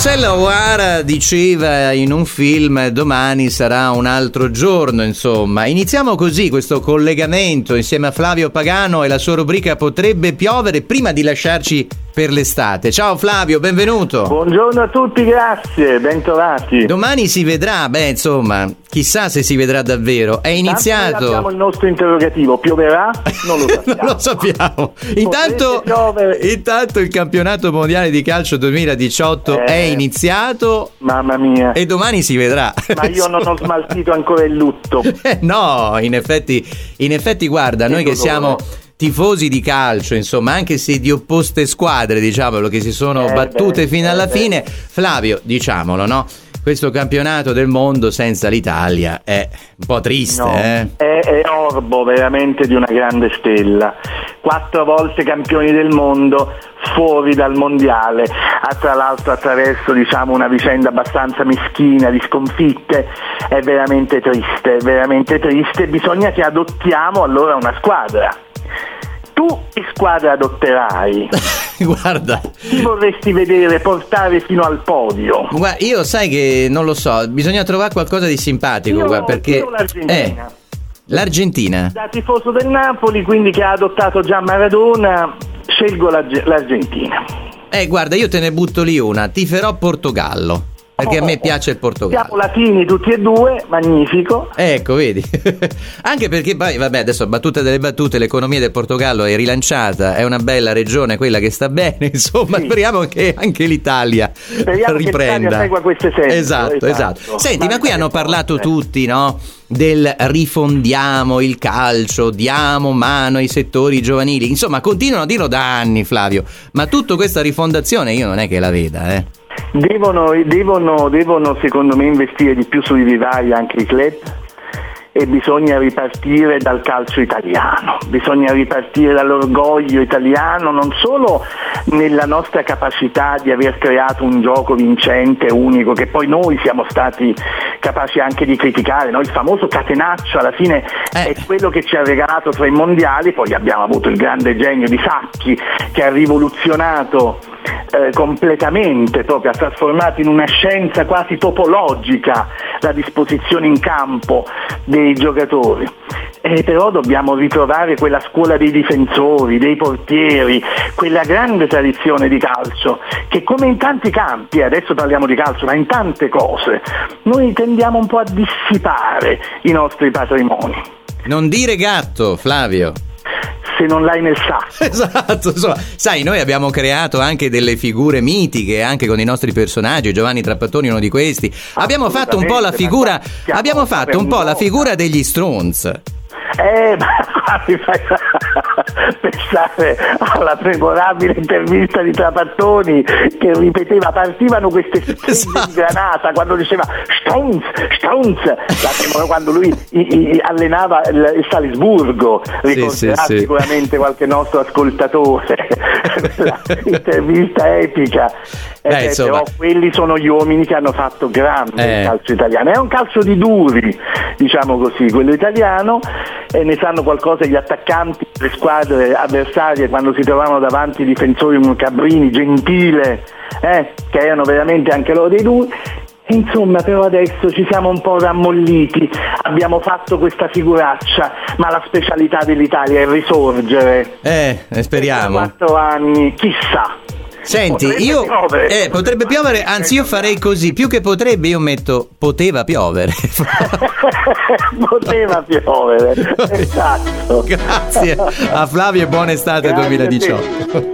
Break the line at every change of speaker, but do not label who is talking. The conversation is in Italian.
Rossella O'Hara diceva in un film domani sarà un altro giorno, insomma. Iniziamo così questo collegamento insieme a Flavio Pagano e la sua rubrica Potrebbe piovere prima di lasciarci per l'estate. Ciao Flavio, benvenuto.
Buongiorno a tutti, grazie, bentrovati.
Domani si vedrà, insomma, chissà se si vedrà davvero. È iniziato.
Abbiamo il nostro interrogativo, pioverà? Non lo sappiamo.
Non lo sappiamo. Intanto il campionato mondiale di calcio 2018 è iniziato.
Mamma mia.
E domani si vedrà.
Ma io non ho smaltito ancora il lutto.
No, in effetti guarda, noi che siamo tifosi di calcio, insomma, anche se di opposte squadre, diciamolo, che si sono battute fino alla fine. Flavio, diciamolo, no? Questo campionato del mondo senza l'Italia è un po' triste,
no, è orbo veramente di una grande stella. 4 volte campioni del mondo fuori dal mondiale, tra l'altro attraverso una vicenda abbastanza meschina di sconfitte. È veramente triste. Bisogna che adottiamo allora una squadra. Tu che squadra adotterai?
Guarda,
chi vorresti vedere portare fino al podio?
Guarda, io sai che non lo so, bisogna trovare qualcosa di simpatico, perché
l'Argentina.
L'Argentina?
Da tifoso del Napoli, quindi che ha adottato già Maradona, scelgo l'Argentina.
Guarda, io te ne butto lì una, tiferò Portogallo. Perché a me piace il Portogallo.
Siamo latini tutti e due, magnifico.
Ecco, vedi. Anche perché poi, adesso battuta delle battute, l'economia del Portogallo è rilanciata, è una bella regione, quella che sta bene, insomma, sì. Speriamo che anche l'Italia riprenda. Che l'Italia segua
questo esempio.
Esatto. Senti, ma qui hanno parlato tutti, no? Del rifondiamo il calcio, diamo mano ai settori giovanili. Insomma, continuano a dirlo da anni, Flavio. Ma tutta questa rifondazione io non è che la veda,
Devono secondo me investire di più sui vivai anche i club, e bisogna ripartire dal calcio italiano, bisogna ripartire dall'orgoglio italiano, non solo nella nostra capacità di aver creato un gioco vincente, unico, che poi noi siamo stati capaci anche di criticare, no? Il famoso catenaccio alla fine è quello che ci ha regalato 3 mondiali. Poi abbiamo avuto il grande genio di Sacchi, che ha rivoluzionato completamente, proprio ha trasformato in una scienza quasi topologica la disposizione in campo dei giocatori. Però dobbiamo ritrovare quella scuola dei difensori, dei portieri, quella grande tradizione di calcio che, come in tanti campi, adesso parliamo di calcio, ma in tante cose, noi tendiamo un po' a dissipare i nostri patrimoni.
Non dire gatto, Flavio.
Se non l'hai nel sacco.
Esatto, insomma, sai, noi abbiamo creato anche delle figure mitiche anche con i nostri personaggi. Giovanni Trapattoni è uno di questi. Abbiamo fatto un po' la figura degli Stones.
Ma mi fai pensare alla memorabile intervista di Trapattoni che ripeteva, partivano queste stelle di granata quando diceva Stones, quando lui allenava il Salisburgo, ricorderà sicuramente qualche nostro ascoltatore intervista epica. Però quelli sono gli uomini che hanno fatto grande il calcio italiano. È un calcio di duri, diciamo così, quello italiano, e ne sanno qualcosa gli attaccanti, le squadre avversarie, quando si trovavano davanti i difensori come Cabrini, Gentile, che erano veramente anche loro dei duri. Insomma, però adesso ci siamo un po' rammolliti, abbiamo fatto questa figuraccia, ma la specialità dell'Italia è risorgere.
Speriamo.
4 anni, chissà.
Senti, potrebbe piovere, anzi io farei così, più che potrebbe io metto poteva piovere.
Poteva piovere, esatto.
Grazie a Flavio e buona estate 2018.